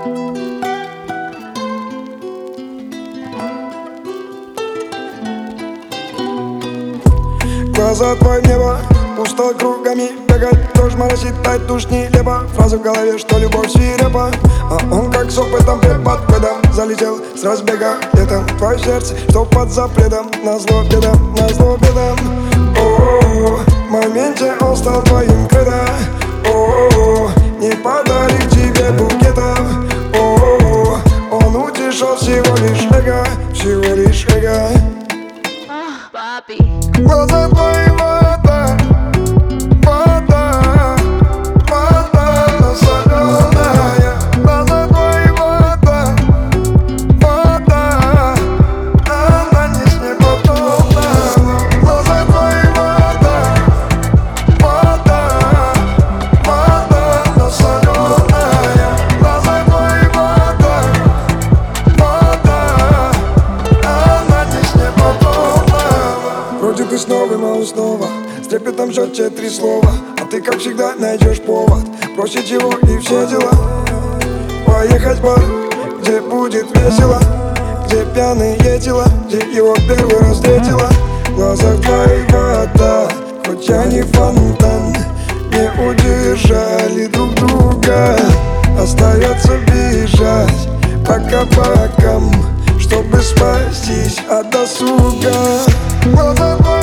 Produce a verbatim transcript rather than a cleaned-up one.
Глаза твои небо, пусто кругами бегать, дождь моросит, тает душ нелепо. Фраза в голове, что любовь свирепа, а он как с опытом препод годом залетел с разбега летом. Твое сердце, что под запретом, назло бедам, назло бедам. О-о-о, в моменте он стал твоим кредо. О-о-о, не подарит тебе букетов. О-о-о, он утешил всего лишь эго, всего лишь эго. Глаза твои вода, вода, вода соленая. Глаза твои вода, вода, она не с неба полная. Глаза твои вода, вода, вода соленая. Глаза твои вода, вода, она не с неба полная. Вроде ты снова, но снова с трепетом ждет тебе три слова, а ты, как всегда, найдешь повод бросить его и все дела. Поехать в бар, где будет весело, где пьяные тела, где его первый раз встретила. В глазах твоих вода, хоть я не фонтан, не удержали друг друга. Остается бежать по кабакам, чтобы спастись от досуга. Глаза твои